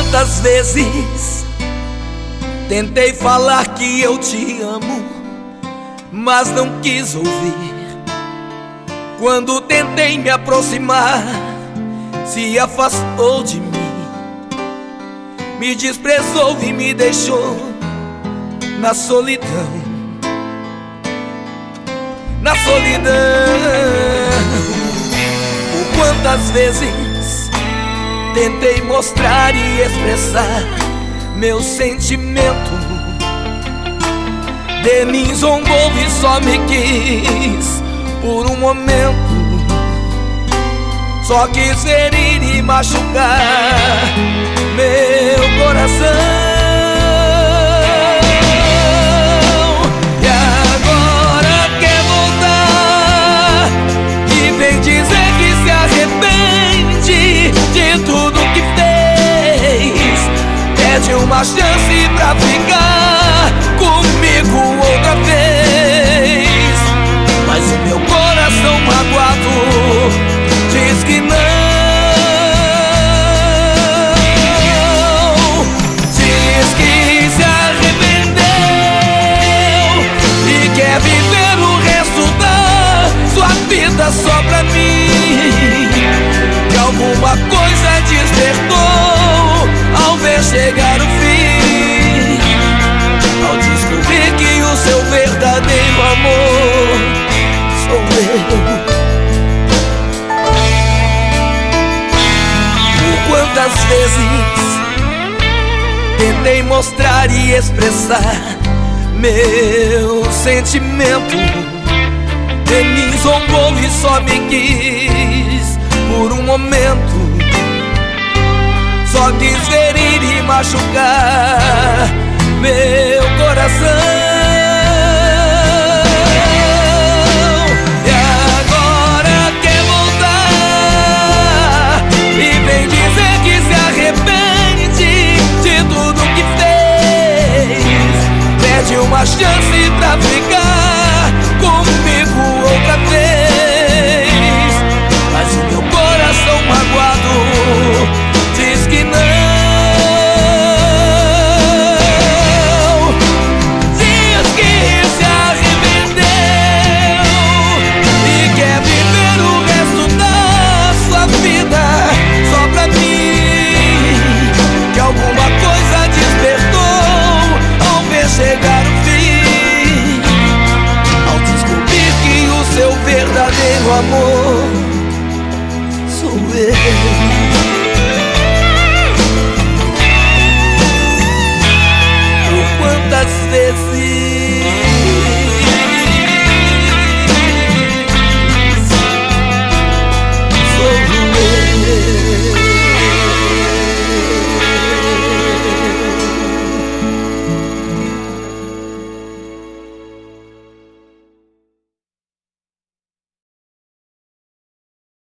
Quantas vezes tentei falar que eu te amo, mas não quis ouvir. Quando tentei me aproximar, se afastou de mim, me desprezou e me deixou na solidão. Na solidão. Por quantas vezes tentei mostrar e expressar meu sentimento, de mim zombou e só me quis por um momento. Só quis ferir e machucar meu coração. E agora quer voltar e vem dizer que se arrepende de tudo que fez. Pede uma chance pra ficar comigo outra vez. Mas o meu coração magoado diz que não. Diz que se arrependeu e quer viver o resto da sua vida só pra mim. Que alguma coisa despertou ao ver chegar o fim, ao descobrir que o seu verdadeiro amor sou eu. Quantas vezes tentei mostrar e expressar meu sentimento, de mim zombou e só me quis por um momento. Só quis ferir e machucar meu coração. Uma chance pra ficar comigo outra vez. Mas o meu coração magoado diz que não. Diz que se arrependeu e quer viver o resto da sua vida só pra mim. Que alguma coisa despertou ao ver chegar o seu verdadeiro amor sou eu. Por quantas vezes